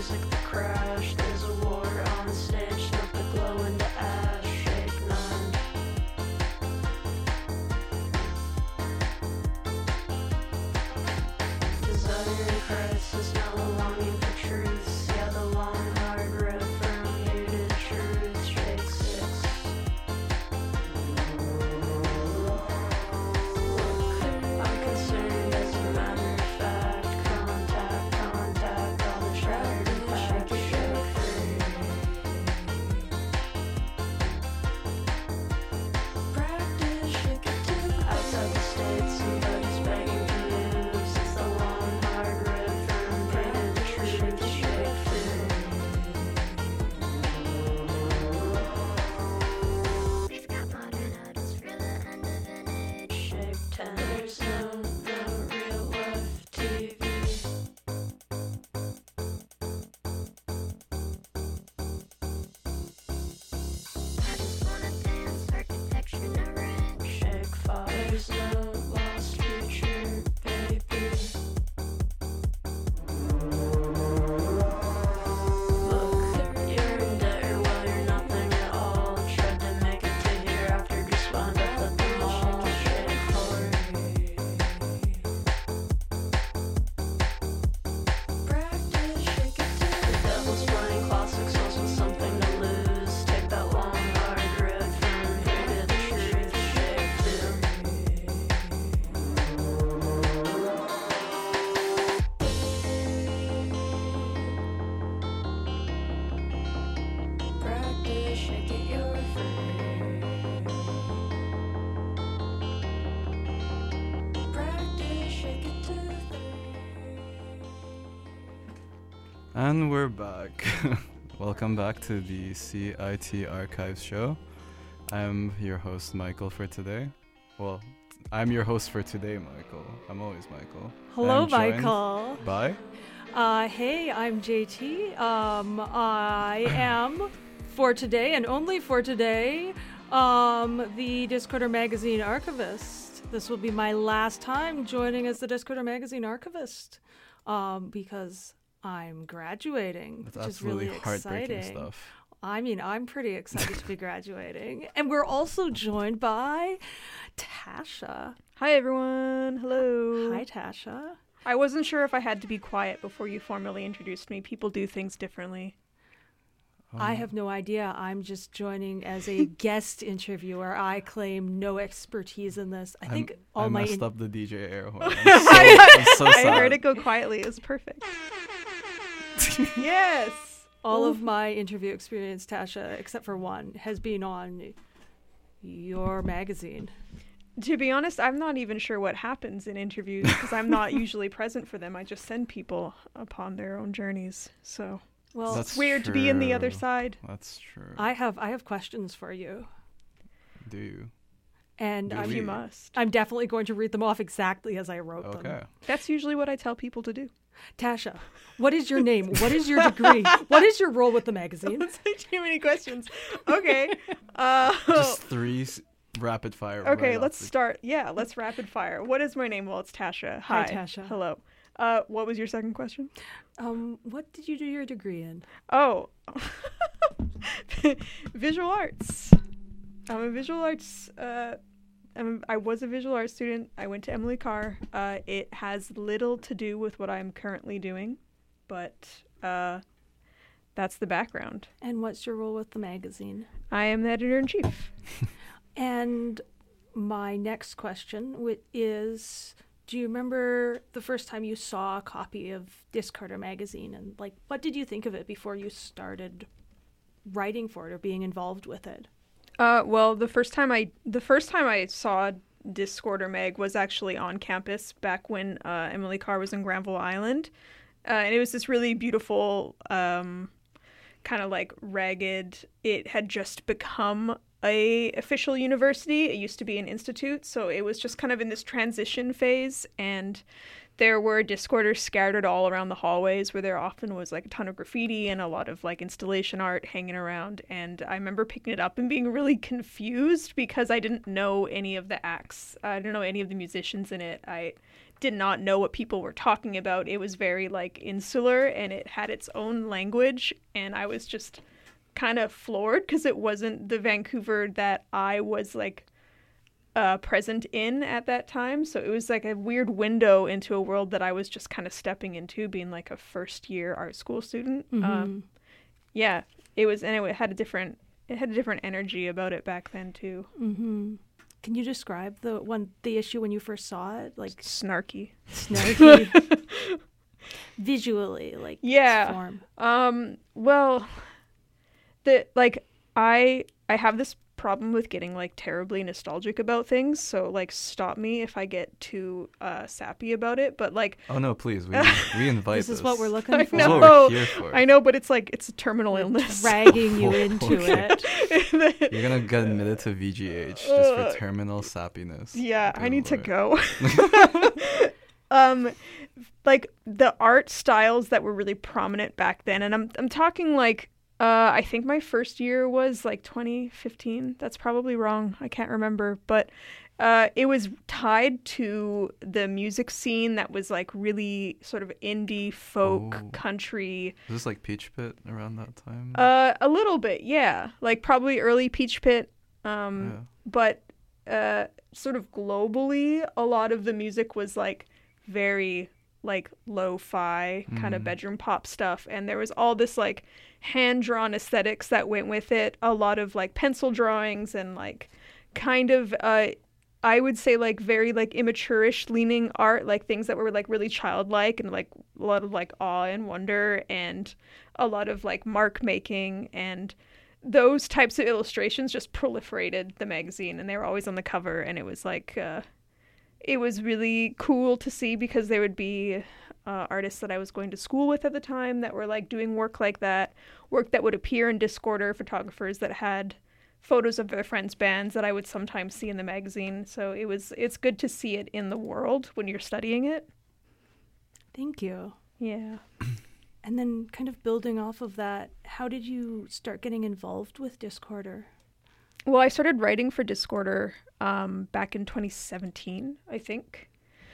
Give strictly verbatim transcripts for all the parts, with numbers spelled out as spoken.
music that crashed. There's a war on stage, smoke the glow into ash. Shake none. Desire crisis, now a longing for truths. Yeah, the long hard road from here to truth. Shake six. I'm concerned as a matter of fact. Contact, contact, all the shattered impact. Shake free. Practice, shake it too. Outside the state, somebody's begging for news. It's the long hard road from here to truth. Shake free. We've got modern odors for the end of an age. Shake ten. There's no, no real life T V. I just wanna dance, architecture no rent. Shake five. There's no lost future, baby. Look, you're in debt or well, you're nothing at all. Tried to make it to here after just wound up at the mall. Shake four. Practice, shake it too. The devil's playing classic songs with something to lose. Take that long hard road from here to the truth. Shake two. Practice, shake it, you're free. Practice, shake it to three. And we're back. Welcome back to the C I T Archives show. I'm your host, Michael, for today. Well, I'm your host for today, Michael. I'm always Michael. Hello, I'm joined Michael. By? Uh, hey, I'm J T. Um, I am, for today and only for today, um, the Discorder Magazine archivist. This will be my last time joining as the Discorder Magazine archivist, um, because I'm graduating, That's which is absolutely really heartbreaking exciting. stuff. I mean, I'm pretty excited to be graduating. And we're also joined by Tasha. Hi everyone. Hello. Hi, Tasha. I wasn't sure if I had to be quiet before you formally introduced me. People do things differently. I have no idea. I'm just joining as a guest interviewer. I claim no expertise in this. I think I'm- all I my messed in- up the D J air horn. I'm so, I'm so I sad. heard it go quietly. It was perfect. Yes. all of my interview experience, Tasha, except for one, has been on your magazine. To be honest, I'm not even sure what happens in interviews because I'm not usually present for them. I just send people upon their own journeys. So Well, That's it's weird to be in the other true. side. That's true. I have I have questions for you, Do you? and Do I'm If we? you must. I'm definitely going to read them off exactly as I wrote Okay. them. That's usually what I tell people to do. Tasha, what is your name? What is your degree? What is your role with the magazine? That's too many questions. Okay. Uh, Just three s- rapid fire. Okay, right off let's the- start. Yeah, let's rapid fire. What is my name? Well, it's Tasha. Hi, Hi, Tasha. Hello. Uh, what was your second question? Um, what did you do your degree in? Oh, visual arts. I'm a visual arts. Uh, I'm, I was a visual arts student. I went to Emily Carr. Uh, it has little to do with what I'm currently doing, but uh, that's the background. And what's your role with the magazine? I am the editor in chief. And my next question wi- is, do you remember the first time you saw a copy of Discorder magazine, and like, what did you think of it before you started writing for it or being involved with it? Uh, well, the first time I the first time I saw Discorder Mag was actually on campus back when uh, Emily Carr was in Granville Island, uh, and it was this really beautiful, um, kind of like ragged. It had just become a official university. It used to be an institute, so it was just kind of in this transition phase, and there were Discorders scattered all around the hallways where there often was like a ton of graffiti and a lot of like installation art hanging around. And I remember picking it up and being really confused because I didn't know any of the acts. I didn't know any of the musicians in it. I did not know what people were talking about. It was very like insular and it had its own language. And I was just kind of floored because it wasn't the Vancouver that I was like uh, present in at that time. So it was like a weird window into a world that I was just kind of stepping into, being like a first year art school student. Mhm. Um, yeah, it was, and it had a different, it had a different energy about it back then too. Mm-hmm. Can you describe the one, the issue when you first saw it, like Snarky. snarky, visually, like Yeah. its form? Um, well, the like I I have this problem with getting like terribly nostalgic about things, so like stop me if I get too uh sappy about it, but like Oh no, please. We we invite This is what we're looking I for. This is know. what we're here for. I know, but it's like it's a terminal illness. Dragging you into Okay. it. You're gonna get admitted to V G H just for Uh, terminal sappiness. Yeah, I Good need lord. to go. um like the art styles that were really prominent back then, and I'm I'm talking like uh I think my first year was like twenty fifteen. That's probably wrong. I can't remember, but uh it was tied to the music scene that was like really sort of indie folk Oh. country. Was this like Peach Pit around that time? Uh a little bit, yeah. Like probably early Peach Pit. Um yeah. but uh sort of globally a lot of the music was like very like lo-fi kind of Mhm. bedroom pop stuff, and there was all this like hand-drawn aesthetics that went with it, a lot of like pencil drawings and like kind of uh I would say like very like immature-ish leaning art, like things that were like really childlike and like a lot of like awe and wonder and a lot of like mark making, and those types of illustrations just proliferated the magazine, and they were always on the cover, and it was like uh it was really cool to see because there would be uh, artists that I was going to school with at the time that were like doing work like that, work that would appear in Discorder, photographers that had photos of their friends' bands that I would sometimes see in the magazine. So it was it's good to see it in the world when you're studying it. Thank you. Yeah. And then kind of building off of that, how did you start getting involved with Discorder? Well, I started writing for Discorder um, back in twenty seventeen, I think.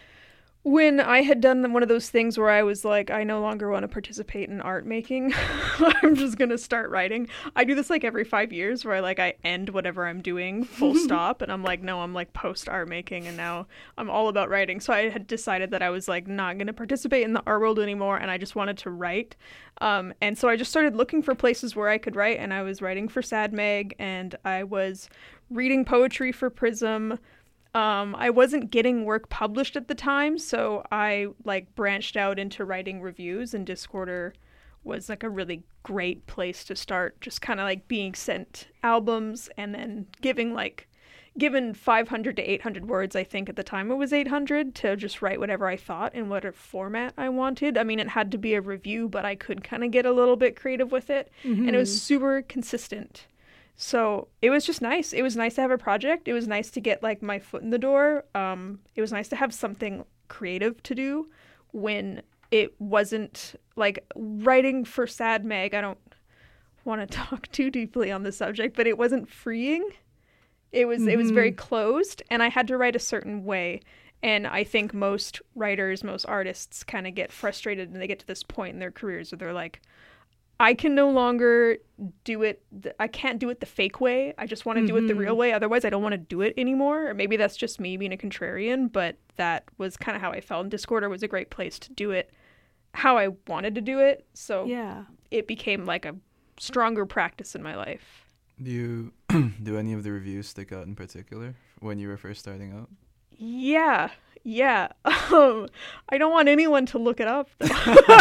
When I had done one of those things where I was like, I no longer want to participate in art making. I'm just going to start writing. I do this like every five years where I like I end whatever I'm doing full stop. And I'm like, no, I'm like post art making. And now I'm all about writing. So I had decided that I was like not going to participate in the art world anymore. And I just wanted to write. Um, and so I just started looking for places where I could write. And I was writing for Sad Mag, and I was reading poetry for Prism. Um, I wasn't getting work published at the time, so I like branched out into writing reviews, and Discorder was like a really great place to start, just kind of like being sent albums and then giving like given five hundred to eight hundred words. I think at the time it was eight hundred, to just write whatever I thought in whatever format I wanted. I mean, it had to be a review, but I could kind of get a little bit creative with it, and it was super consistent. So it was just nice. It was nice to have a project. It was nice to get like my foot in the door. Um, it was nice to have something creative to do when it wasn't like writing for Sad Mag. I don't want to talk too deeply on the subject, but it wasn't freeing. It was it was very closed, and I had to write a certain way. And I think most writers, most artists kind of get frustrated, and they get to this point in their careers where they're like, I can no longer do it. Th- I can't do it the fake way. I just want to do it the real way. Otherwise, I don't want to do it anymore. Or maybe that's just me being a contrarian, but that was kind of how I felt. And Discorder was a great place to do it how I wanted to do it. So Yeah. it became like a stronger practice in my life. Do you do any of the reviews stick out in particular when you were first starting out? Yeah, yeah. Um, I don't want anyone to look it up, though.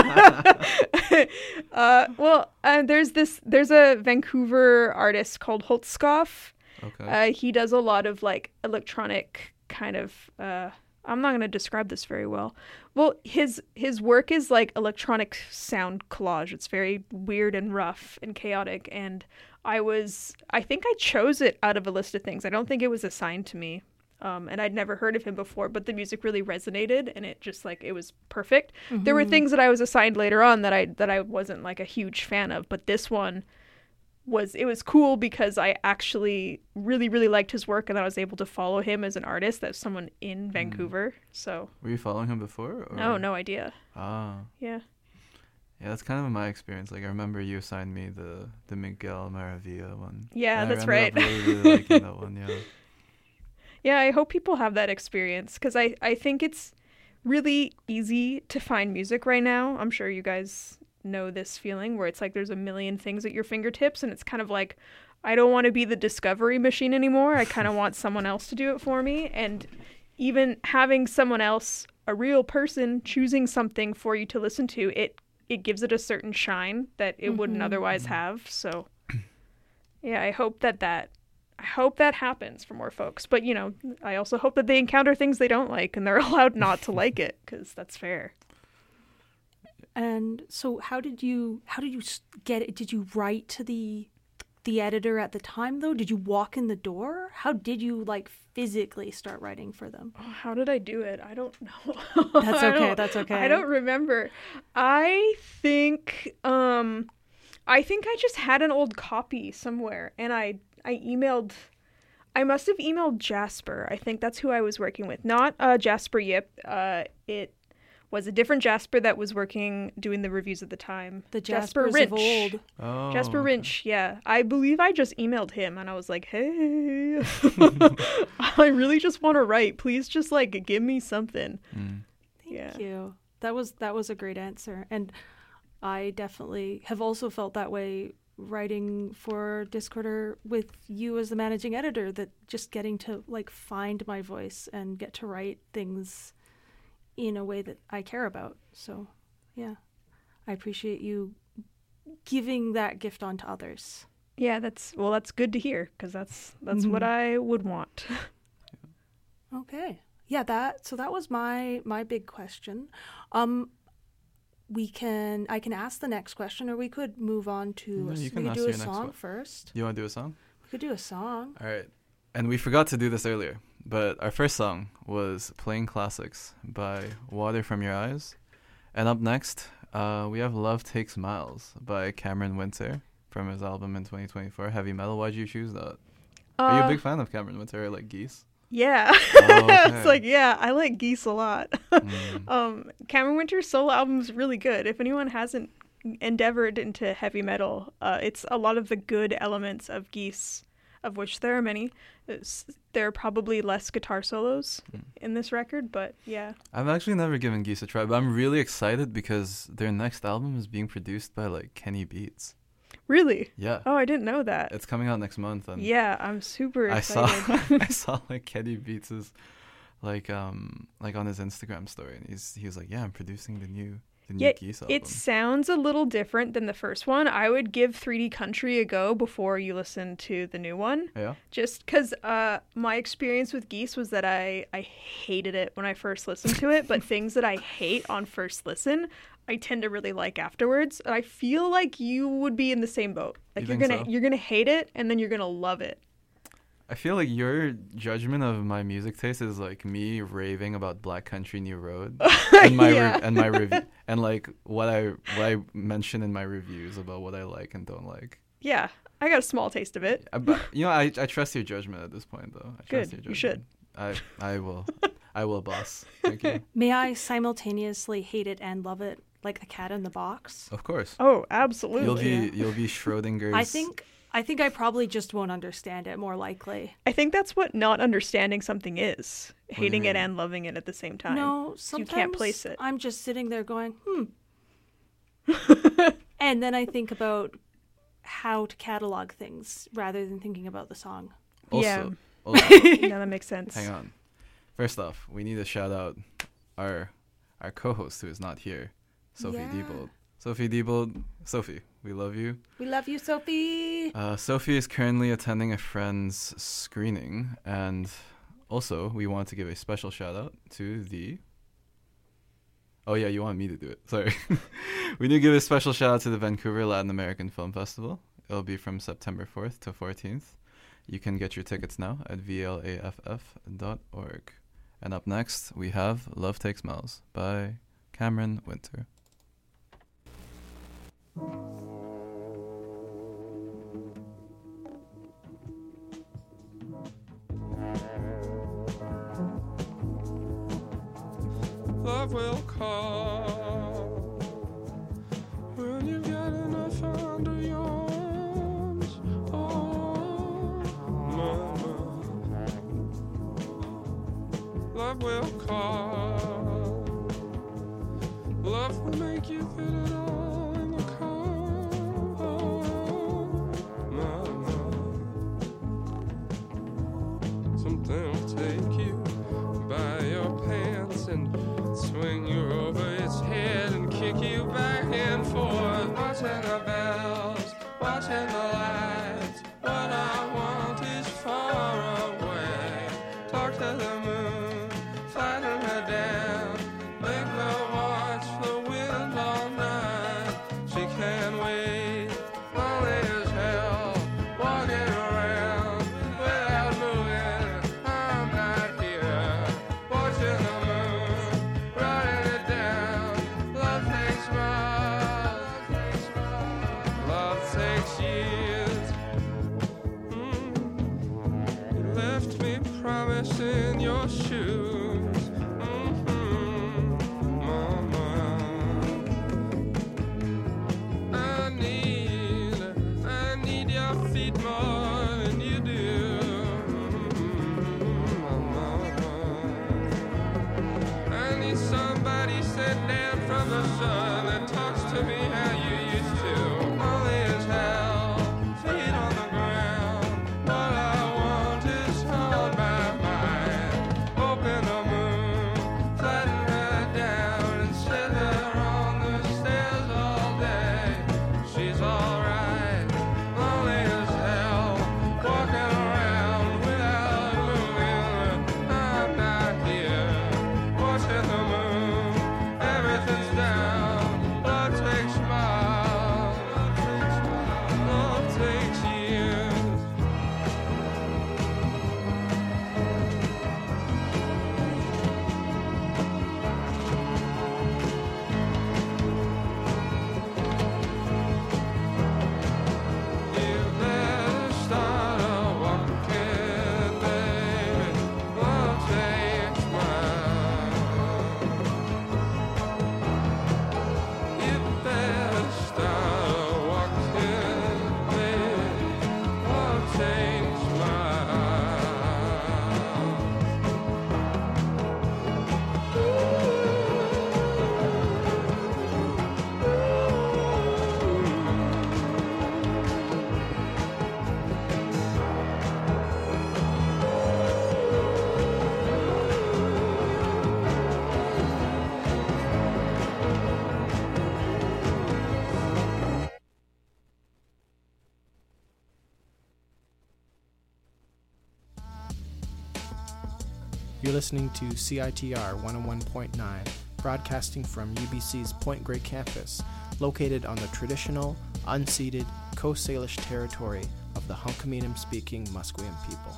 uh, well, uh, there's this. There's a Vancouver artist called Holtzkopf. Okay. Uh, he does a lot of like electronic kind of. Uh, I'm not going to describe this very well. Well, his his work is like electronic sound collage. It's very weird and rough and chaotic. And I was, I think I chose it out of a list of things. I don't think it was assigned to me. Um, and I'd never heard of him before, but the music really resonated, and it just like it was perfect. There were things that I was assigned later on that I that I wasn't like a huge fan of, but this one was it was cool because I actually really really liked his work, and I was able to follow him as an artist, as someone in Vancouver. So Were you following him before? Or? no, no idea. Ah. Yeah. Yeah, that's kind of my experience. Like, I remember you assigned me the, the Miguel Maravilla one. Yeah, and I that's ended right. up really, really liking that one, yeah. Yeah, I hope people have that experience because I, I think it's really easy to find music right now. I'm sure you guys know this feeling where it's like there's a million things at your fingertips, and it's kind of like, I don't want to be the discovery machine anymore. I kind of want someone else to do it for me. And even having someone else, a real person, choosing something for you to listen to, it it gives it a certain shine that it wouldn't otherwise have. So yeah, I hope that that I hope that happens for more folks. But, you know, I also hope that they encounter things they don't like and they're allowed not to like it, because that's fair. And so how did you how did you s- get it? Did you write to the the editor at the time though? Did you walk in the door? How did you like physically start writing for them? Oh, how did I do it? I don't know. That's I okay. don't- That's okay. I don't remember. I think um I think I just had an old copy somewhere, and I I emailed I must have emailed Jasper. I think that's who I was working with. Not uh Jasper Yip. Uh it was a different Jasper that was working doing the reviews at the time. The Jasper Jaspers of Rinch. old. Oh, Jasper okay. Rinch, yeah. I believe I just emailed him and I was like, hey, I really just want to write. Please just like give me something. Mm. Thank Yeah. you. That was that was a great answer. And I definitely have also felt that way writing for Discorder with you as the managing editor, that just getting to like find my voice and get to write things in a way that I care about. So, yeah. I appreciate you giving that gift on to others. Yeah, that's well, that's good to hear because that's that's what Mhm. I would want. Okay. Yeah, that so that was my my big question. Um we can I can ask the next question, or we could move on to No, a, you we can could ask do a your next song one. first. You want to do a song? We could do a song. All right. And we forgot to do this earlier, but our first song was Playing Classics by Water From Your Eyes. And up next, uh, we have Love Takes Miles by Cameron Winter from his album in twenty twenty-four, Heavy Metal. Why'd you choose that? Are you a Uh, big fan of Cameron Winter, or like Geese? Yeah. Oh, okay. It's like, yeah, I like Geese a lot. Mm. um, Cameron Winter's solo album's really good. If anyone hasn't endeavored into heavy metal, uh, it's a lot of the good elements of Geese, of which there are many. It's, there are probably less guitar solos Mm. in this record, but yeah. I've actually never given Geese a try, but I'm really excited because their next album is being produced by like Kenny Beats. Really? Yeah. Oh, I didn't know that. It's coming out next month, and Yeah, I'm super I saw excited. I saw like Kenny Beats is like um like on his Instagram story, and he's he was like, yeah, I'm producing the new the new Yeah, Geese album. It sounds a little different than the first one. I would give three D Country a go before you listen to the new one. Yeah. Just because uh, my experience with Geese was that I, I hated it when I first listened to it, but things that I hate on first listen, I tend to really like afterwards. And I feel like you would be in the same boat. Like You you're think gonna so? you're gonna hate it and then you're gonna love it. I feel like your judgment of my music taste is like me raving about Black Country New Road and my Yeah. re- and my review and like what I what I mention in my reviews about what I like and don't like. Yeah, I got a small taste of it. I, but, you know, I I trust your judgment at this point, though. I trust Good, your you should. judgment. I I will I will, boss. Thank you. May I simultaneously hate it and love it, like the cat in the box? Of course. Oh, absolutely. You'll be you'll be Schrodinger's. I think I think I probably just won't understand it, more likely. I think that's what not understanding something is. do you Hating it mean? and loving it at the same time. No, You sometimes can't place it. I'm just sitting there going, hmm. And then I think about how to catalog things rather than thinking about the song. also, Yeah. also Yeah, that makes sense. hang on. First off, we need to shout out our our co-host who is not here, Sophie Yeah. Diebold. Sophie Diebold, Sophie, we love you. We love you, Sophie. Uh, Sophie is currently attending a friend's screening, and also we want to give a special shout out to the. Oh yeah, you want me to do it? Sorry. We need to give a special shout out to the Vancouver Latin American Film Festival. It'll be from September fourth to fourteenth. You can get your tickets now at v l a f f dot org. And up next, we have Love Takes Smells by Cameron Winter. Love will call when you've got enough under your arms. Oh, mama. Love will call. Love will make you fit it all in the car. Oh, mama. Something will take you by your pants and swing you over its head and kick you back and forth. Watching the bells, watching the lights. What I want is far away. Talk to the moon, flatten her down. Make her watch the wind all night. She can't wait, lonely as hell, walking around without moving. I'm not here, watching the moon, writing it down. Love takes miles, love takes years. Mm. You left me promising your shoes. Mhm, mama. I need, I need your feet more than you do. Mhm, mama. I need somebody sent down from the sun that talks to me how you used to. Lonely as hell, feet on the ground. What I want is on my mind. Open the moon, flatten her down, and sit her on the stairs all day. She's alright, lonely as hell, walking around without moving. I'm not here, watching the moon. Everything's down. Love takes miles, love takes years. You better start a walking, baby. Love takes miles. You better start a walking, baby. Love takes miles. You're listening to C I T R one oh one point nine, broadcasting from U B C's Point Grey campus, located on the traditional, unceded Coast Salish territory of the Hunkaminam-speaking Musqueam people.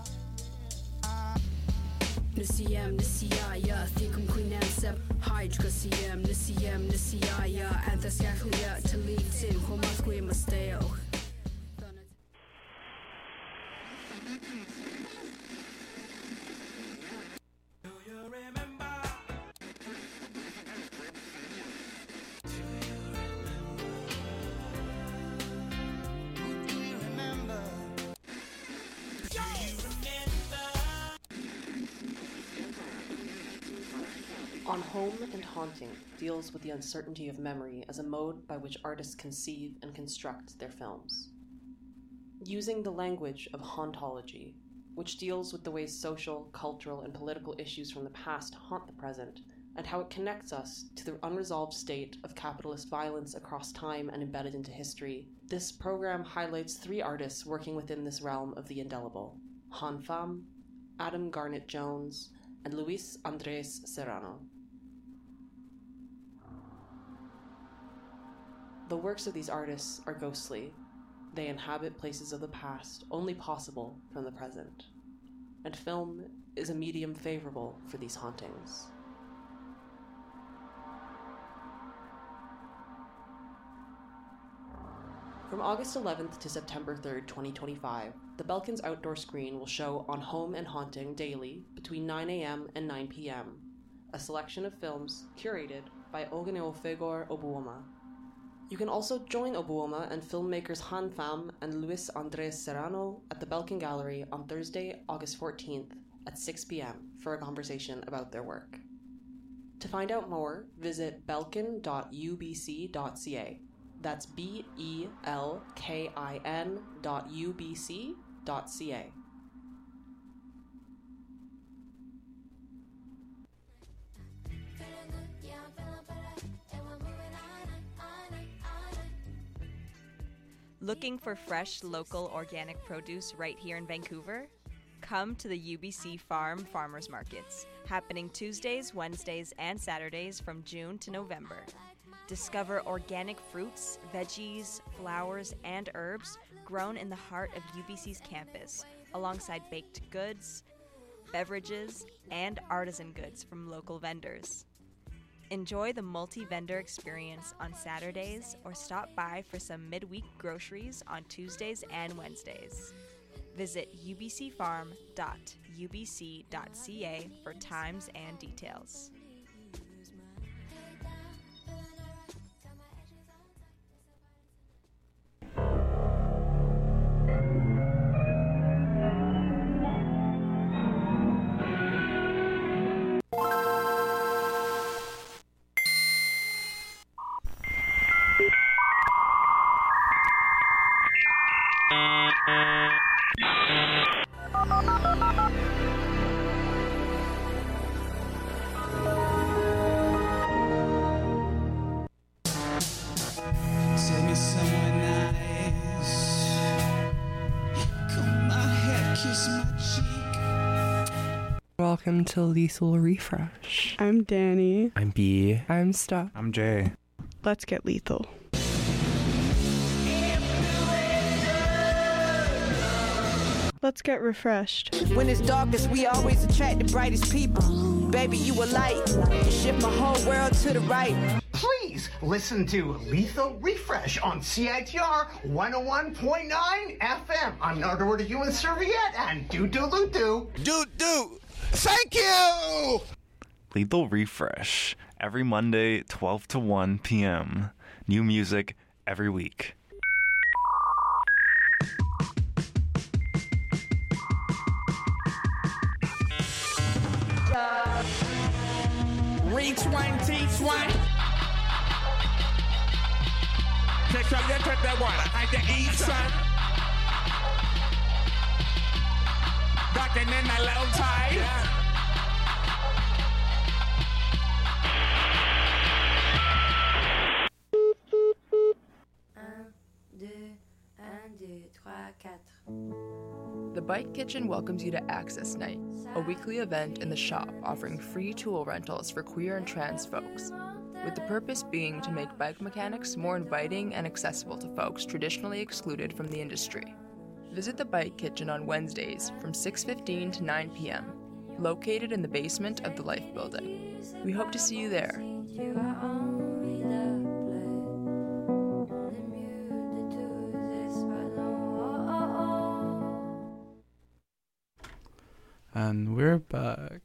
Nisiyam nisiyaya thikum kuinansab hydra siyam nisiyam nisiyaya anthasyakhlia talitin homaskwe masteo. On Home and Haunting deals with the uncertainty of memory as a mode by which artists conceive and construct their films. Using the language of hauntology, which deals with the ways social, cultural, and political issues from the past haunt the present, and how it connects us to the unresolved state of capitalist violence across time and embedded into history, this program highlights three artists working within this realm of the indelible: Han Pham, Adam Garnett Jones, and Luis Andres Serrano. The works of these artists are ghostly, they inhabit places of the past only possible from the present, and film is a medium favorable for these hauntings. From August eleventh to September third, twenty twenty-five, the Belkins Outdoor Screen will show On Home and Haunting daily between nine a.m. and nine p.m., a selection of films curated by Ogeneofegor Obuoma. You can also join Obuoma and filmmakers Han Pham and Luis Andres Serrano at the Belkin Gallery on Thursday, August fourteenth at six p.m. for a conversation about their work. To find out more, visit belkin dot u b c dot c a. That's B E L K I N dot U B C dot C A. Looking for fresh, local, organic produce right here in Vancouver? Come to the U B C Farm Farmers Markets, happening Tuesdays, Wednesdays, and Saturdays from June to November. Discover organic fruits, veggies, flowers, and herbs grown in the heart of U B C's campus, alongside baked goods, beverages, and artisan goods from local vendors. Enjoy the multi-vendor experience on Saturdays or stop by for some midweek groceries on Tuesdays and Wednesdays. Visit u b c farm dot u b c dot c a for times and details. Tell me someone nice. Comb my hair, kiss my cheek. Welcome to Lethal Refresh. I'm Danny. I'm B. I'm Stuff. I'm Jay. Let's get lethal. Let's get refreshed. When it's darkest, we always attract the brightest people. Baby, you a light. You shift my whole world to the right. Please listen to Lethal Refresh on C I T R one oh one point nine F M. I'm Nardwar to you and Serviette and doo doo doo doo. Doo doo. Thank you. Lethal Refresh every Monday, twelve to one p.m. New music every week. Reach one, teach one. Take a look at the one. I can eat some. Ducking in a low tide. Yeah. The Bike Kitchen welcomes you to Access Night, a weekly event in the shop offering free tool rentals for queer and trans folks, with the purpose being to make bike mechanics more inviting and accessible to folks traditionally excluded from the industry. Visit the Bike Kitchen on Wednesdays from six fifteen to nine p.m., located in the basement of the Life Building. We hope to see you there. And we're back.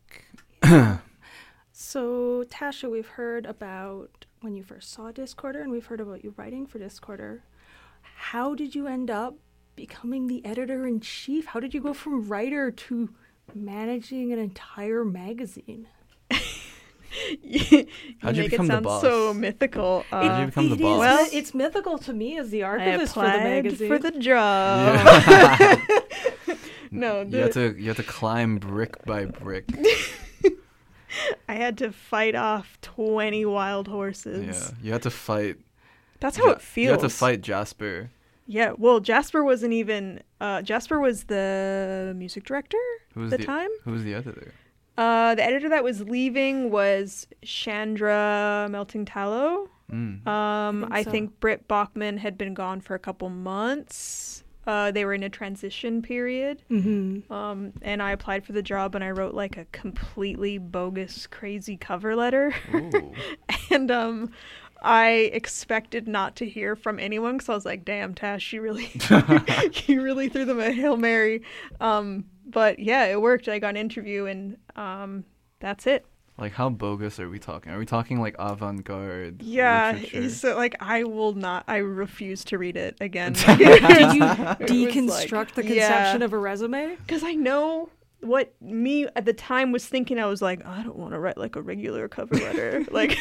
So, Tasha, we've heard about when you first saw Discorder, and we've heard about you writing for Discorder. How did you end up becoming the editor-in-chief? How did you go from writer to managing an entire magazine? you How'd you make become it the sound boss? so mythical. Uh, How'd you become the It boss? is- Well, it's mythical to me as the I archivist for the applied magazine. for the job. Yeah. No, you the- had to you had to climb brick by brick. I had to fight off twenty wild horses. Yeah, you had to fight. That's how Ja- it feels. You had to fight Jasper. Yeah, well, Jasper wasn't even. Uh, Jasper was the music director Who was at the, the time. Who was the editor? Uh, the editor that was leaving was Chandra Melting Tallow. Mm. Um, think I so. think Britt Bachman had been gone for a couple months. Uh, they were in a transition period. Mm-hmm. Um, and I applied for the job and I wrote like a completely bogus, crazy cover letter. and um, I expected not to hear from anyone because I was like, damn, Tash, you really, you really threw them a Hail Mary. Um, but yeah, it worked. I got an interview and um, that's it. Like, how bogus are we talking? Are we talking like avant-garde Yeah, literature? so like I will not. I refuse to read it again. Did you deconstruct the conception of a resume? Because I know what me at the time was thinking. I was like, I don't want to write like a regular cover letter, like,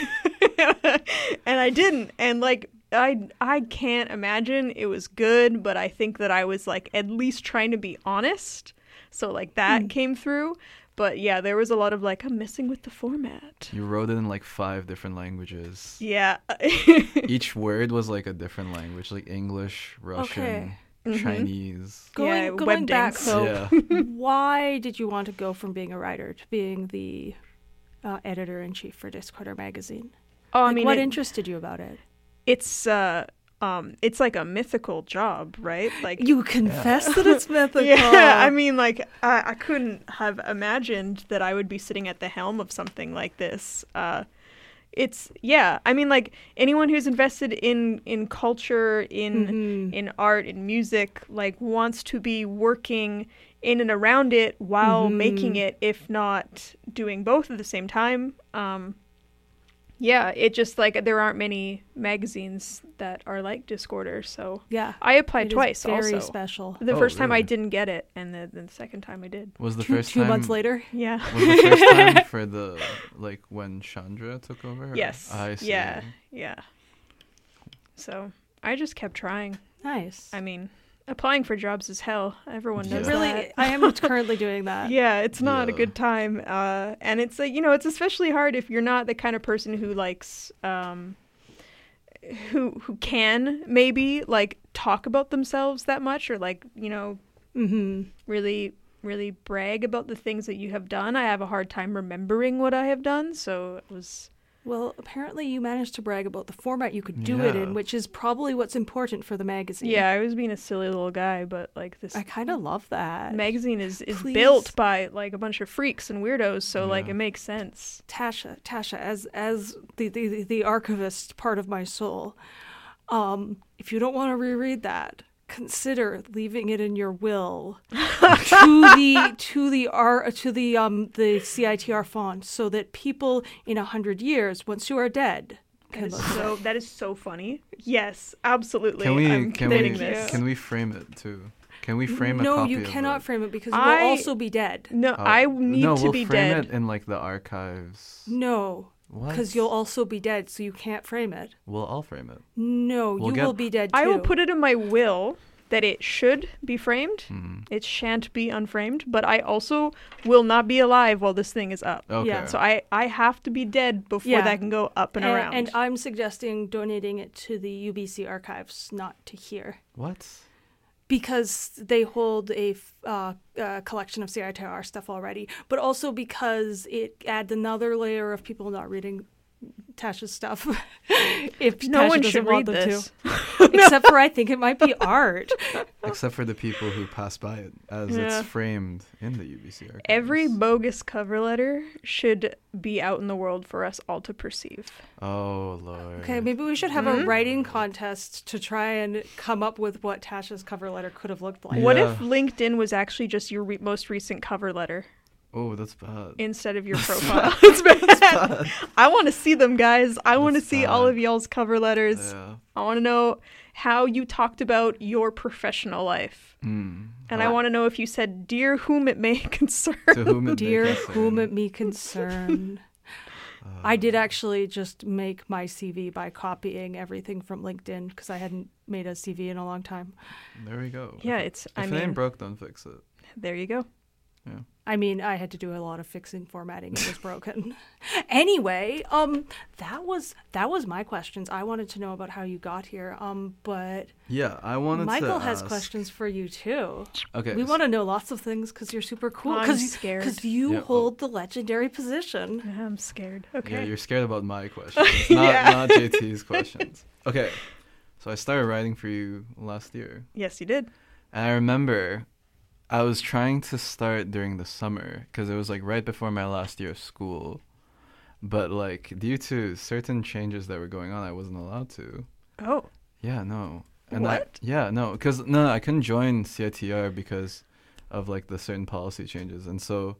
and I didn't. And like, I I can't imagine it was good, but I think that I was like at least trying to be honest. So like that Mm. came through. But yeah, there was a lot of like, I'm messing with the format. You wrote it in like five different languages. Yeah. Each word was like a different language, like English, Russian, Okay. Mhm. Chinese. Going, Yeah, going back webdings. though, Yeah. why did you want to go from being a writer to being the uh, editor-in-chief for Discorder magazine? Oh, I Like, mean, what it- interested you about it? It's uh um it's like a mythical job, right? Like You confess that it's mythical. Yeah, I mean, like I, I couldn't have imagined that I would be sitting at the helm of something like this. Uh, it's yeah. I mean, like anyone who's invested in in culture, in Mhm. in art, in music, like wants to be working in and around it while Mhm. making it, if not doing both at the same time. Um, yeah, it just like there aren't many magazines that are like Discorder, so Yeah, I applied it is twice. very also, special. the Oh, first time I really? didn't get it, and the, the second time I did. Was the two, first two time months later. Yeah. Was the first time for the like when Chandra took over? or- Yes. I see. Yeah. Yeah. So I just kept trying. Nice. I mean, applying for jobs is hell. Everyone knows really, that. I am currently doing that. Yeah, it's not a Yeah. good time. Uh, and it's like, you know, it's especially hard if you're not the kind of person who likes, um, who who can maybe like talk about themselves that much, or like, you know, Mm-hmm. really really brag about the things that you have done. I have a hard time remembering what I have done, so it was Well, apparently you managed to brag about the format you could do it Yeah. in, which is probably what's important for the magazine. yeah, I was being a silly little guy, but like this I kind of love that. magazine is is Please. built by like a bunch of freaks and weirdos, so like Yeah. it makes sense. Tasha, Tasha, as as the, the the archivist part of my soul, um, if you don't want to reread that, consider leaving it in your will to the to the R to the um the C I T R font, so that people in a hundred years, once you are dead, That can is look at so it. that is so funny. Yes, absolutely. Can we I'm can we committing this. can we frame it too? Can we frame a No, copy you of cannot it? frame it because you I- will also be dead. No, Oh, I need no, to we'll be frame dead. it in like the archives. No, What? because you'll also be dead, so you can't frame it. We'll all frame it. No, We'll you get- will be dead too. I will put it in my will that it should be framed. Hmm. It shan't be unframed, but I also will not be alive while this thing is up. Okay. Yeah. So I, I have to be dead before Yeah. that can go up and, and, around. and I'm suggesting donating it to the U B C archives, not to here, What? because they hold a f- uh, uh, collection of C I T R stuff already, but also because it adds another layer of people not reading Tasha's stuff. if No Tasha one doesn't should want read them this. to, except for I think it might be art. Except for the people who pass by it, as Yeah. it's framed in the U B C archives. Every bogus cover letter should be out in the world for us all to perceive. Oh lord. Okay, maybe we should have Mhm. a writing contest to try and come up with what Tasha's cover letter could have looked like. What Yeah. if LinkedIn was actually just your re- most recent cover letter Oh, that's bad. instead of your profile? It's bad. I want to see them, guys. I want to That's see all bad. of y'all's cover letters. Yeah. I want to know how you talked about your professional life. Hmm. And I want to know if you said, "Dear whom it may concern." To whom it may Dear concern. whom it may concern. Uh, I did actually just make my C V by copying everything from LinkedIn because I hadn't made a C V in a long time. There we go. Yeah, If- it's- If I it mean- ain't broke, don't fix it. There you go. Yeah. I mean, I had to do a lot of fixing formatting. It was broken. Anyway, um, that was that was my questions. I wanted to know about how you got here. Um, but Yeah, I wanted Michael to has ask- questions for you too. Okay, We s- want to know lots of things because you're super cool. I'm Because scared. Because you Yeah, oh. hold the legendary position. Yeah, I'm scared. Yeah, Okay. you're scared about my questions, not Yeah. not J T's questions. Okay, so I started writing for you last year, Yes, you did. and I remember I was trying to start during the summer because it was like right before my last year of school, but like due to certain changes that were going on, I wasn't allowed to. Oh. Yeah, no. And What? I, yeah, no, because no, I couldn't join C I T R because of like the certain policy changes, and so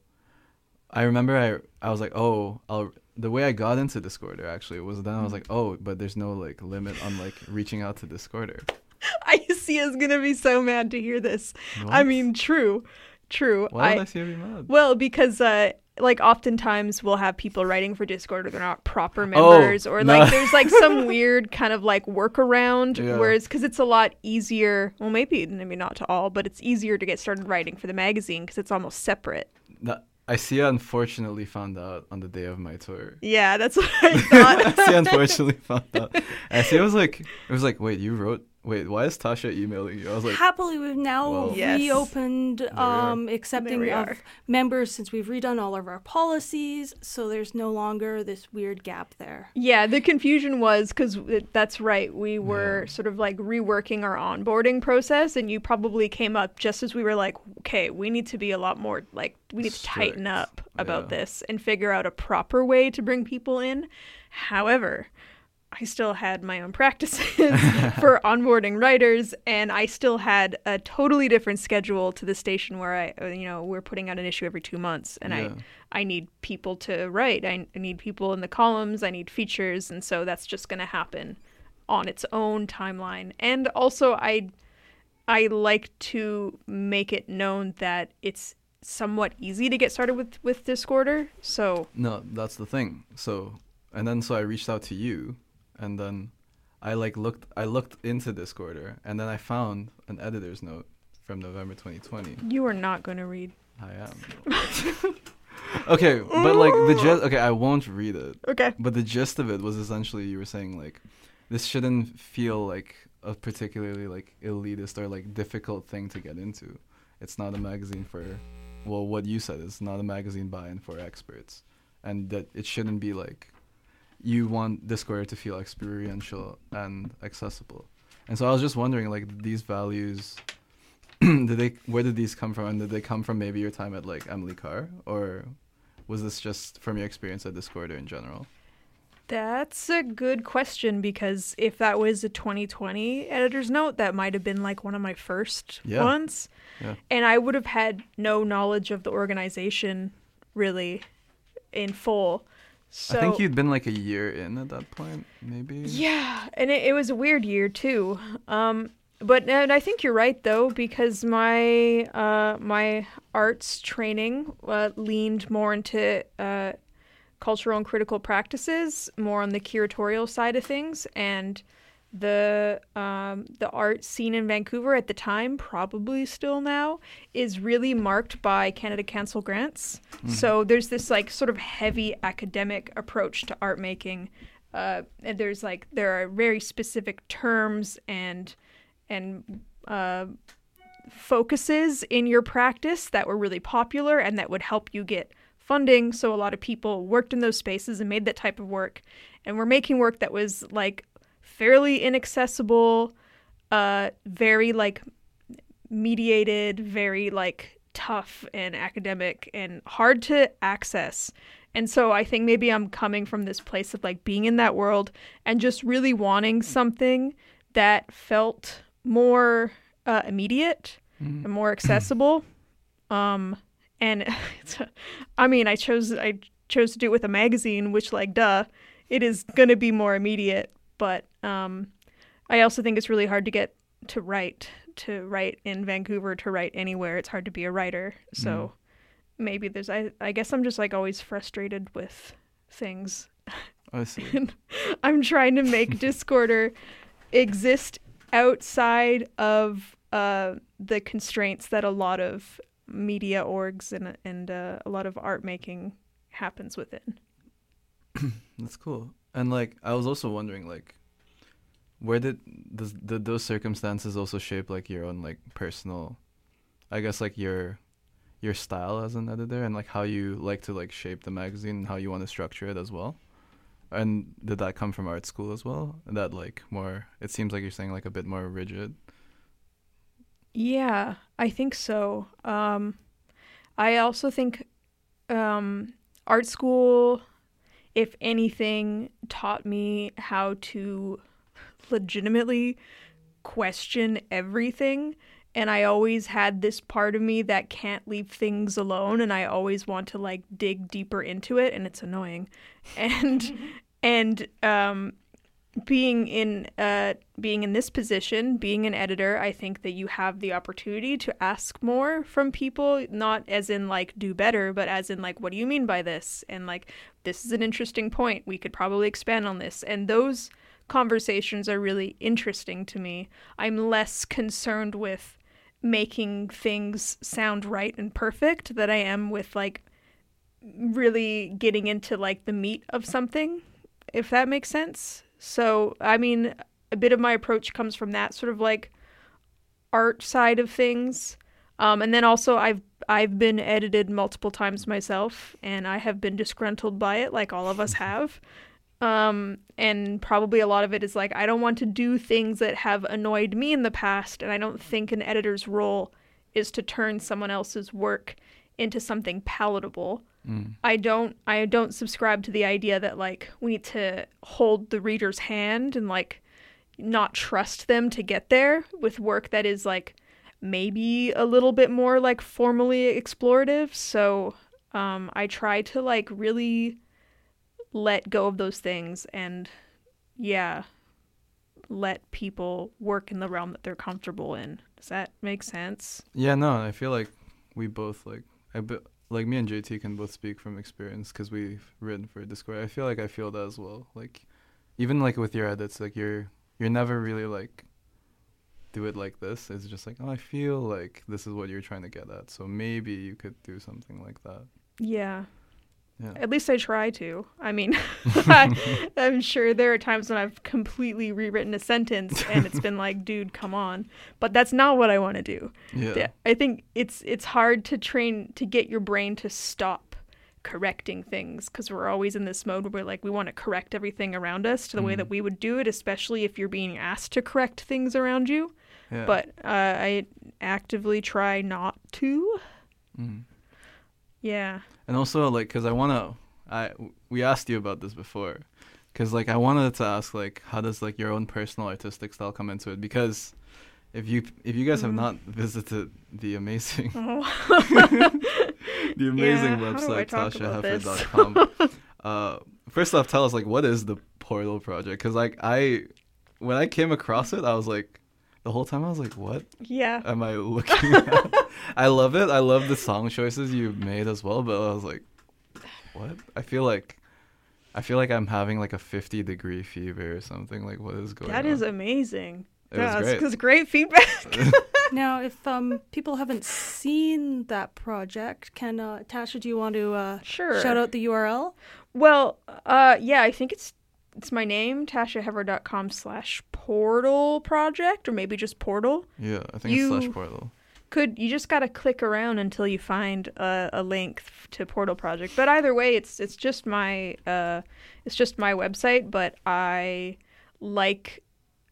I remember I I was like, oh, I'll. The way I got into Discorder actually was then I was like, oh, but there's no like limit on like reaching out to Discorder. I see is gonna be so mad to hear this. I What? mean, true, true. Why would I see her be mad? Well, because uh, like oftentimes we'll have people writing for Discord, or they're not proper Oh, members, or no. like there's like some weird kind of like workaround. Yeah. Whereas, because it's a lot easier. Well, maybe maybe not to all, but it's easier to get started writing for the magazine because it's almost separate. That, I see. I unfortunately found out on the day of my tour. Yeah, that's what I thought. I see. Unfortunately found out. And I see. It was like it was like wait, you wrote. Wait, why is Tasha emailing you? I was like, Happily, we've now well, Yes. reopened we are. um, accepting There we of are. members since we've redone all of our policies. So there's no longer this weird gap there. Yeah, the confusion was because that's right. We were Yeah. sort of like reworking our onboarding process, and you probably came up just as we were like, okay, we need to be a lot more like, we need to tighten Strict. up about Yeah. this and figure out a proper way to bring people in. However, I still had my own practices for onboarding writers, and I still had a totally different schedule to the station where I, uh, you know, we're putting out an issue every two months, and Yeah. I, I need people to write. I, I need people in the columns. I need features, and so that's just going to happen on its own timeline. And also, I, I like to make it known that it's somewhat easy to get started with with Discorder. So no, that's the thing. So, and then so I reached out to you, and then I like looked. I looked into Discorder, and then I found an editor's note from November twenty twenty. you are not going to read. I am. Okay, but like the gist. Okay, I won't read it. Okay. But the gist of it was essentially you were saying like, this shouldn't feel like a particularly like elitist or like difficult thing to get into. It's not a magazine for, well, what you said is not a magazine by and for experts, and that it shouldn't be like, you want Discord to feel experiential and accessible. And so I was just wondering, like, these values, did they, where did these come from? And did they come from maybe your time at like Emily Carr, or was this just from your experience at Discorder in general? That's a good question, because if that was a twenty twenty editor's note, that might have been like one of my first Yeah. ones. Yeah. And I would have had no knowledge of the organization really in full. So I think you'd been like a year in at that point, maybe. Yeah, and it, it was a weird year too. Um, but and I think you're right though, because my uh, my arts training uh, leaned more into uh, cultural and critical practices, more on the curatorial side of things, and the um, the art scene in Vancouver at the time, probably still now, is really marked by Canada Council grants. Mhm. So there's this like sort of heavy academic approach to art making. Uh, and there's like there are very specific terms and and uh, focuses in your practice that were really popular and that would help you get funding. So a lot of people worked in those spaces and made that type of work, and were making work that was like fairly inaccessible, uh, very like mediated, very like tough and academic and hard to access. And so I think maybe I'm coming from this place of like being in that world and just really wanting something that felt more uh, immediate Mhm. and more accessible. Um, and it's, I mean, I chose I chose to do it with a magazine, which like duh, it is gonna be more immediate. But um, I also think it's really hard to get to write to write in Vancouver, to write anywhere. It's hard to be a writer. So maybe there's I I guess I'm just like always frustrated with things. I see. And I'm trying to make Discorder exist outside of uh, the constraints that a lot of media orgs and and uh, a lot of art making happens within. That's cool. And like, I was also wondering, like, where did does, did those circumstances also shape like your own like personal, I guess like your your style as an editor, and like how you like to like shape the magazine and how you want to structure it as well? And did that come from art school as well? That like more, it seems like you're saying like a bit more rigid. Yeah, I think so. Um, I also think um, art school, if anything, taught me how to legitimately question everything. And I always had this part of me that can't leave things alone, and I always want to like dig deeper into it, and it's annoying. And and um, being in uh being in this position, being an editor, I think that you have the opportunity to ask more from people, not as in like do better, but as in like, what do you mean by this? And like, this is an interesting point. We could probably expand on this. And those conversations are really interesting to me. I'm less concerned with making things sound right and perfect that I am with like really getting into like the meat of something, if that makes sense. So, I mean, a bit of my approach comes from that sort of like art side of things. Um, and then also I've I've been edited multiple times myself, and I have been disgruntled by it, like all of us have. Um, and probably a lot of it is like, I don't want to do things that have annoyed me in the past, and I don't think an editor's role is to turn someone else's work into something palatable. Mm. I don't I don't subscribe to the idea that like we need to hold the reader's hand and like not trust them to get there with work that is like maybe a little bit more like formally explorative. So um, I try to like really let go of those things and yeah, let people work in the realm that they're comfortable in. Does that make sense? Yeah, no, I feel like we both like I be, like me and J T can both speak from experience because we've written for Discord. I feel like I feel that as well. Like even like with your edits, like you're you're never really like do it like this. It's just like, oh, I feel like this is what you're trying to get at, so maybe you could do something like that. Yeah. Yeah. At least I try to. I mean, I, I'm sure there are times when I've completely rewritten a sentence and it's been like, dude, come on. But that's not what I want to do. Yeah. I think it's it's hard to train, to get your brain to stop correcting things, because we're always in this mode where we're like, we want to correct everything around us to the mm. way that we would do it, especially if you're being asked to correct things around you. Yeah. But uh, I actively try not to. Mm. Yeah. And also, like, because I want to, I we asked you about this before, because, like, I wanted to ask, like, how does, like, your own personal artistic style come into it? Because if you if you guys mm. have not visited the amazing, oh. the amazing yeah, website, tasha heifer dot com, uh, first off, tell us, like, what is the Portal Project? Because, like, I, when I came across it, I was like, the whole time I was like, what yeah. am I looking at? I love it. I love the song choices you made as well, but I was like, what? I feel like I feel like I'm having like a fifty degree fever or something. Like, what is going that on? That is amazing. It yeah, was great. That's great feedback. Now, if um people haven't seen that project, can uh, Tasha, do you want to uh, sure. shout out the U R L? Well, uh, yeah, I think it's It's my name, tasha heifer dot com slash portal project, or maybe just portal. Yeah, I think you it's slash portal. Could you just gotta click around until you find a, a link to Portal Project. But either way, it's it's just my uh, it's just my website. But I like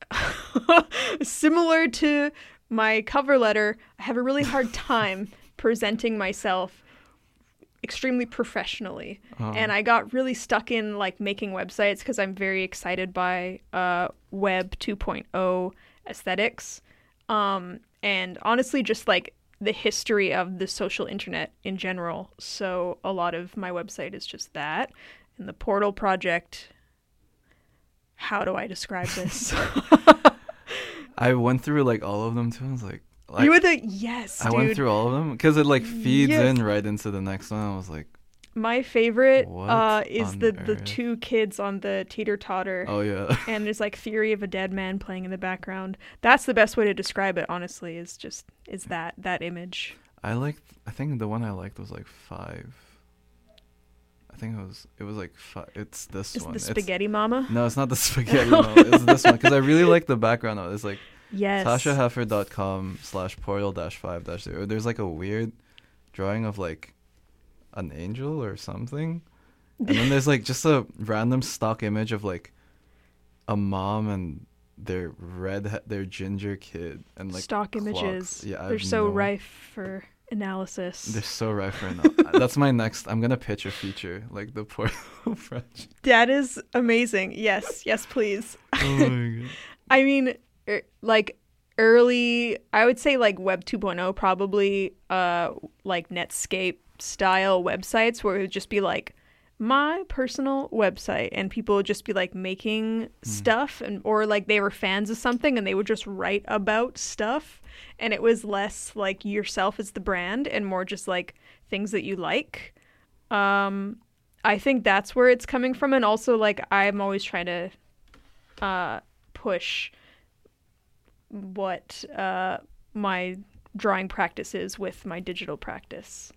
similar to my cover letter, I have a really hard time presenting myself extremely professionally. Uh-huh. And I got really stuck in like making websites because I'm very excited by uh, web two point oh aesthetics. Um, and honestly, just like the history of the social internet in general. So a lot of my website is just that. And the Portal Project, how do I describe this? I went through like all of them too. I was like, Like, you were the yes. I dude. went through all of them because it like feeds yes. in right into the next one. I was like, my favorite what uh, is the earth? the two kids on the teeter totter. Oh yeah. And there's like Theory of a Dead Man playing in the background. That's the best way to describe it. Honestly, is just is that that image. I liked. I think the one I liked was like five. I think it was. It was like five. It's this Is one. the It's- Spaghetti Mama? No, it's not the Spaghetti Mama. It's this one because I really like the background of it. It's like Yes. tasha heifer dot com slash portal dash five dash zero. There's like a weird drawing of like an angel or something, and then there's like just a random stock image of like a mom and their red, he- their ginger kid, and like Stock clocks. images. Yeah, I They're have so no- rife for analysis. They're so rife right now. That's my next. I'm gonna pitch a feature like the portal French. That is amazing. Yes, yes, please. Oh my god. I mean, er, like early, I would say like Web 2.0, probably uh, like Netscape style websites where it would just be like my personal website, and people would just be like making stuff, and or like they were fans of something and they would just write about stuff, and it was less like yourself as the brand and more just like things that you like. Um, I think that's where it's coming from, and also like I'm always trying to uh, push what uh, my drawing practice is with my digital practice.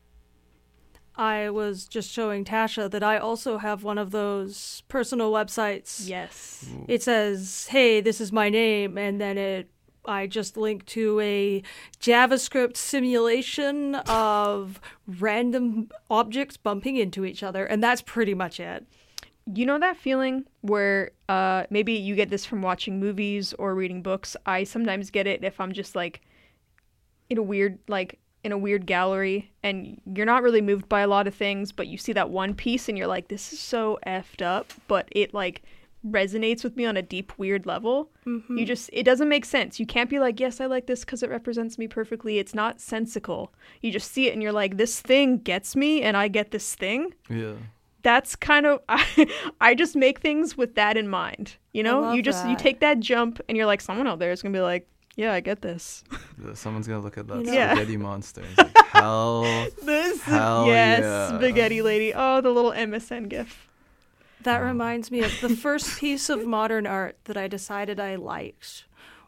I was just showing Tasha that I also have one of those personal websites. Yes. It says, "Hey, this is my name," and then it I just link to a JavaScript simulation of random objects bumping into each other, and that's pretty much it. You know that feeling where uh, maybe you get this from watching movies or reading books? I sometimes get it if I'm just like in a weird like in a weird gallery and you're not really moved by a lot of things, but you see that one piece and you're like, this is so effed up, but it like resonates with me on a deep weird level. Mhm. You just it doesn't make sense. You can't be like, yes, I like this because it represents me perfectly. It's not sensical. You just see it and you're like, this thing gets me and I get this thing. Yeah. That's kind of I, I just make things with that in mind. You know, love you just you that. take that jump and you're like, someone out there is gonna be like, yeah, I get this. Someone's gonna look at that You know? Yeah. spaghetti monster. It's like, hell, This hell yes, yeah. spaghetti lady. Oh, the little M S N gif. That reminds me of the first piece of modern art that I decided I liked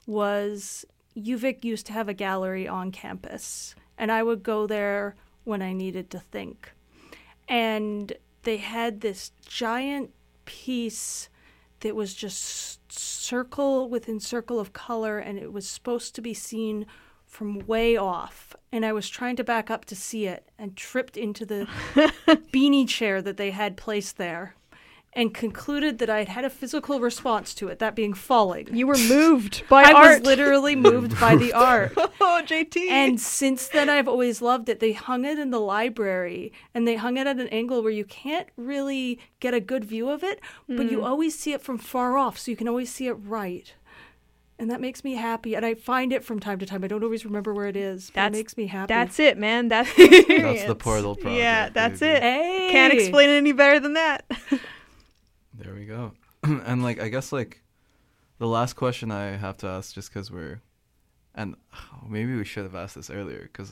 was U V I C used to have a gallery on campus, and I would go there when I needed to think. And they had this giant piece that was just circle within circle of color, and it was supposed to be seen from way off. And I was trying to back up to see it and tripped into the beanie chair that they had placed there and concluded that I'd had a physical response to it, that being falling. You were moved by I art. was literally moved by the art. Oh, J T. And since then, I've always loved it. They hung it in the library, and they hung it at an angle where you can't really get a good view of it, but you Mm. always see it from far off, so you can always see it right. And that makes me happy. And I find it from time to time. I don't always remember where it is, but That's- it makes me happy. That's it, man. That's the experience. That's the Portal Project. Yeah, that's baby. it. Hey! Can't explain it any better than that. There we go. And like, I guess like the last question I have to ask, just because we're, and oh, maybe we should have asked this earlier, because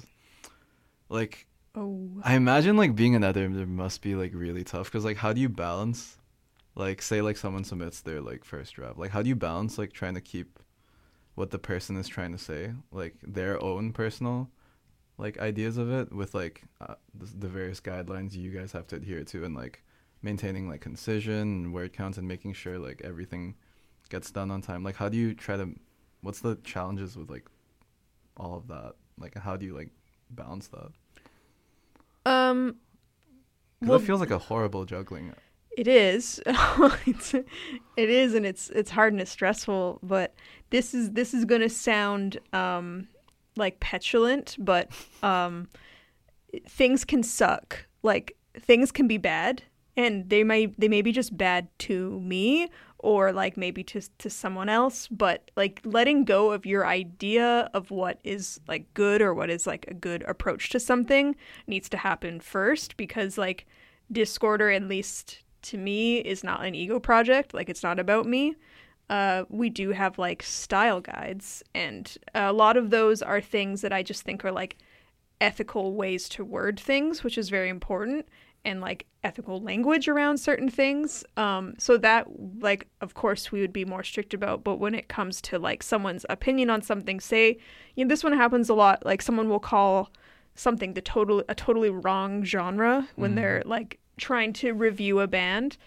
like, Oh. I imagine like being an editor must be like really tough, because like, how do you balance, like, say like someone submits their like first draft, like how do you balance like trying to keep what the person is trying to say, like their own personal like ideas of it, with like uh, the, the various guidelines you guys have to adhere to, and like maintaining like concision and word counts and making sure like everything gets done on time. Like, how do you try to, what's the challenges with like all of that? Like, how do you like balance that? Um, 'Cause well, it feels like a horrible juggling. It is. it's, it is, and it's it's hard and it's stressful. But this is this is gonna sound um like petulant, but um things can suck. Like things can be bad, and they may they may be just bad to me, or like maybe to to someone else. But like letting go of your idea of what is like good or what is like a good approach to something needs to happen first, because like Discorder, at least to me, is not an ego project. Like, it's not about me. Uh, we do have like style guides, and a lot of those are things that I just think are like ethical ways to word things, which is very important, and like ethical language around certain things. Um, so that, like, of course we would be more strict about, but when it comes to like someone's opinion on something, say, you know, this one happens a lot, like someone will call something the total a totally wrong genre when Mhm. they're like trying to review a band.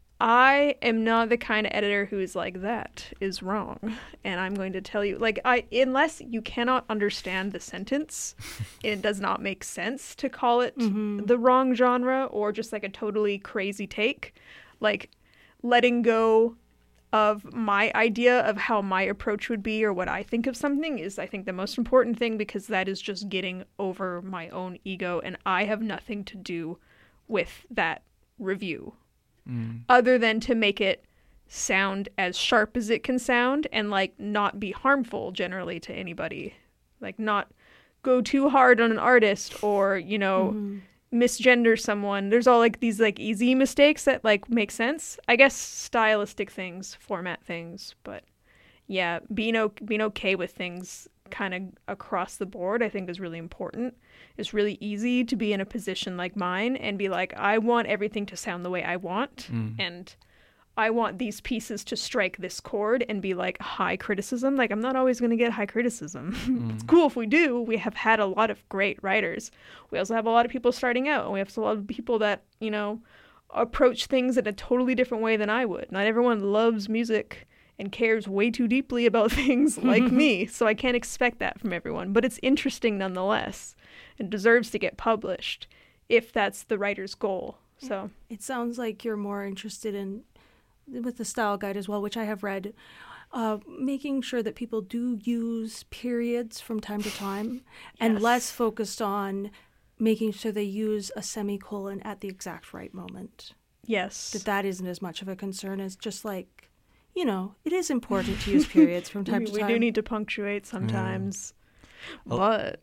I am not the kind of editor who's like, that is wrong, and I'm going to tell you, like, I unless you cannot understand the sentence, it does not make sense to call it Mhm. the wrong genre or just like a totally crazy take. Like, letting go of my idea of how my approach would be or what I think of something is, I think, the most important thing, because that is just getting over my own ego, and I have nothing to do with that review. Mm. Other than to make it sound as sharp as it can sound and like not be harmful generally to anybody. Like not go too hard on an artist or, you know, Mhm. misgender someone. There's all like these like easy mistakes that like make sense. I guess stylistic things, format things, but yeah, being o- being okay with things kind of across the board, I think, is really important. It's really easy to be in a position like mine and be like, I want everything to sound the way I want, Mm. and I want these pieces to strike this chord and be like high criticism. Like, I'm not always going to get high criticism. It's cool if we do. We have had a lot of great writers. We also have a lot of people starting out, and we have a lot of people that, you know, approach things in a totally different way than I would. Not everyone loves music and cares way too deeply about things like me, so I can't expect that from everyone. But it's interesting nonetheless, and deserves to get published if that's the writer's goal. So It sounds like you're more interested in, with the style guide as well, which I have read, uh, making sure that people do use periods from time to time, and Yes. less focused on making sure they use a semicolon at the exact right moment. Yes. That that isn't as much of a concern as just like, you know, it is important to use periods from time we, to we time. do need to punctuate sometimes, Oh. but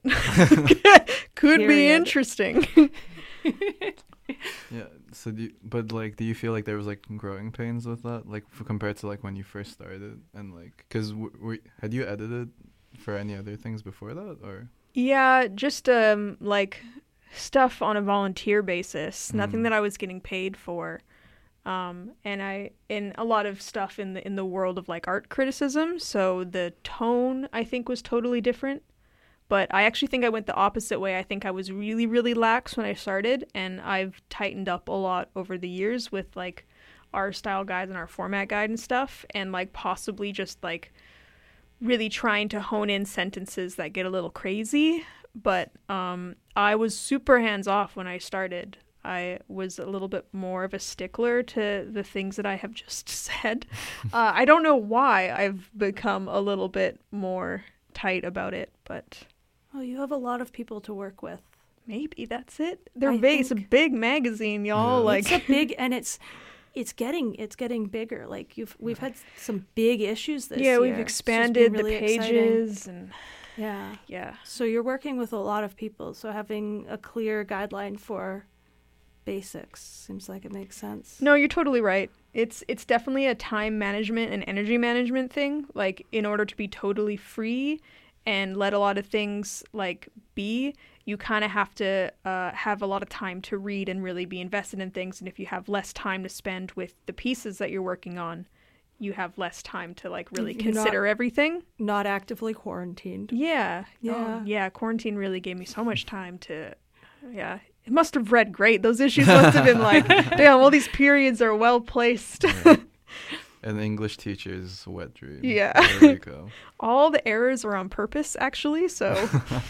could be Period. interesting. Yeah. So, do you, but like, do you feel like there was like growing pains with that, like f- compared to like when you first started, and like, cause w- w- had you edited for any other things before that, or? Yeah, just um like stuff on a volunteer basis, nothing Mm. that I was getting paid for. Um and I in a lot of stuff in the in the world of like art criticism, so the tone I think was totally different. But I actually think I went the opposite way. I think I was really, really lax when I started, and I've tightened up a lot over the years with like our style guides and our format guide and stuff, and like possibly just like really trying to hone in sentences that get a little crazy. But um, I was super hands off when I started. I was a little bit more of a stickler to the things that I have just said. uh, I don't know why I've become a little bit more tight about it, but Oh, you have a lot of people to work with. maybe that's it. They're I big. It's a think- big magazine, y'all. Yeah. Like It's a big, and it's it's getting it's getting bigger. Like you've we've had some big issues this yeah, year. we've It's just expanded been the really exciting. pages and Yeah. yeah. So you're working with a lot of people. So having a clear guideline for basics seems like it makes sense. No, you're totally right. It's it's definitely a time management and energy management thing. Like, in order to be totally free and let a lot of things like be, you kind of have to uh, have a lot of time to read and really be invested in things. And if you have less time to spend with the pieces that you're working on, you have less time to like really You're not- consider everything. Not actively quarantined. Yeah, Yeah. Oh, yeah. Quarantine really gave me so much time to, yeah. It must have read great. Those issues must have been like, damn, all these periods are well placed. Yeah. An English teacher's wet dream. Yeah. There we go. All the errors are on purpose, actually. So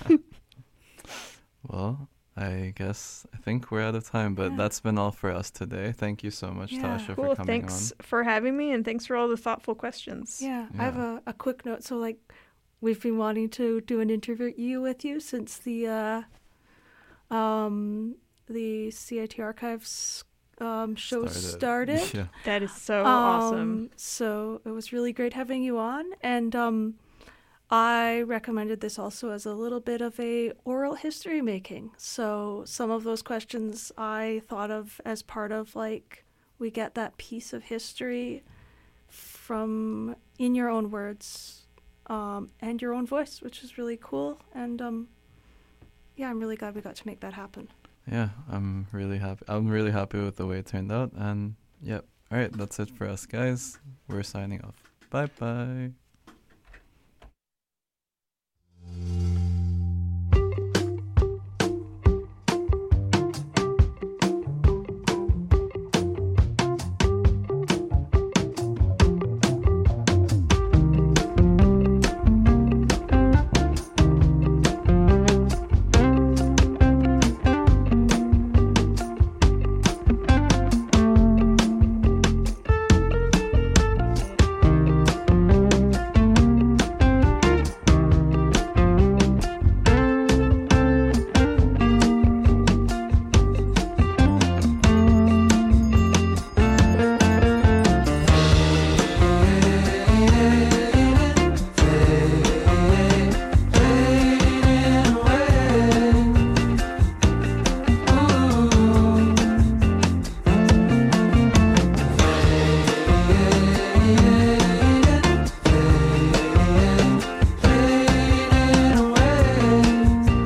Well, I guess I think we're out of time, but Yeah. that's been all for us today. Thank you so much, Yeah. Tasha, cool. for coming Thanks on. for having me, and thanks for all the thoughtful questions. Yeah, I have Yeah. a, a quick note. So, like, we've been wanting to do an interview with you since the uh, um, the C I T Archives um, show Started. started. Yeah. That is so Um, awesome. So it was really great having you on, and um, I recommended this also as a little bit of a oral history making. So some of those questions I thought of as part of like we get that piece of history from in your own words um, and your own voice, which is really cool. And um, yeah, I'm really glad we got to make that happen. Yeah, I'm really happy. I'm really happy with the way it turned out. And yep. All right, that's it for us, guys. We're signing off. Bye bye.